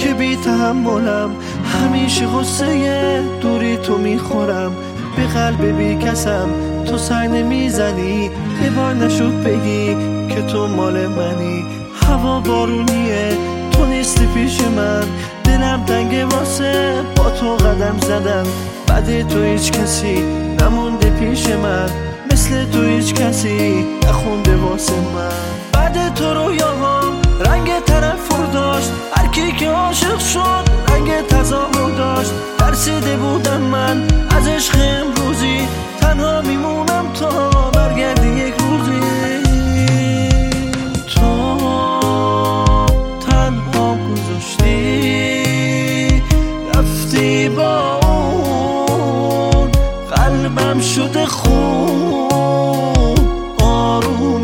که بی تحملم، همیشه غصه دوری تو میخورم. به قلب بی کسم تو سر نمیزنی، یه بار نشد بگی که تو مال منی. هوا بارونیه تو نیستی پیش من، دلم تنگه واسه با تو قدم زدن. بعد تو هیچ کسی نمونده پیش من، مثل تو هیچ کسی نخونده واسه من. بعد تو رویاهام رنگ طرفور داشت، هر کی که عاشق شد رنگ تظاهر داشت. ترسیده بودم من از عشق امروزی، تنها میمونم تا برگردی یک روزی. تو تنها گذاشتی رفتی با اون، قلبم شده خون. آروم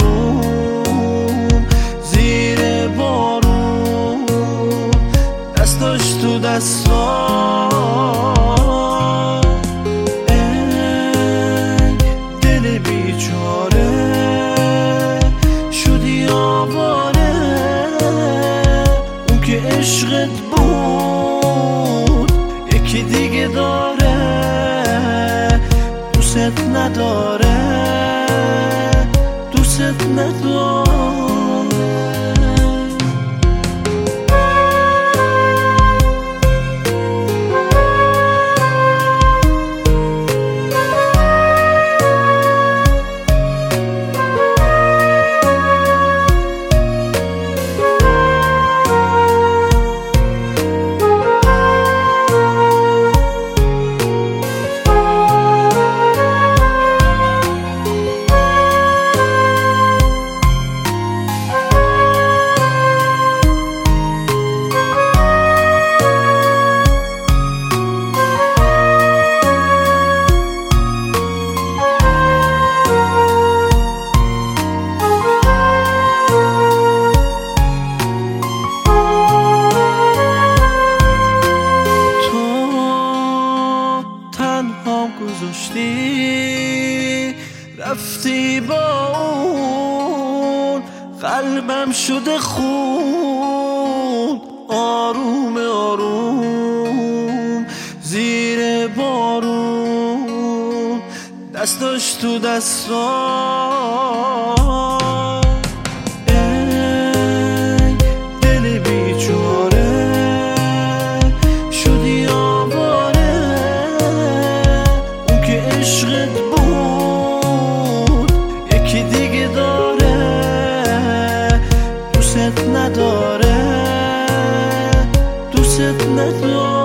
آروم زیر بارون، دستاش تو دستام. ای دل بیچاره شدی آواره، اون که عشقت بود یکی دیگه داره، دوست نداره، دوست نداره. گذاشتی رفتی با اون، قلبم شده خون. آروم آروم زیر بارون، دستاش تو دستام. ای دل بیچاره شدی آواره، اون که عشقت بود یکی دیگه داره، دوست نداره، دوست نداره.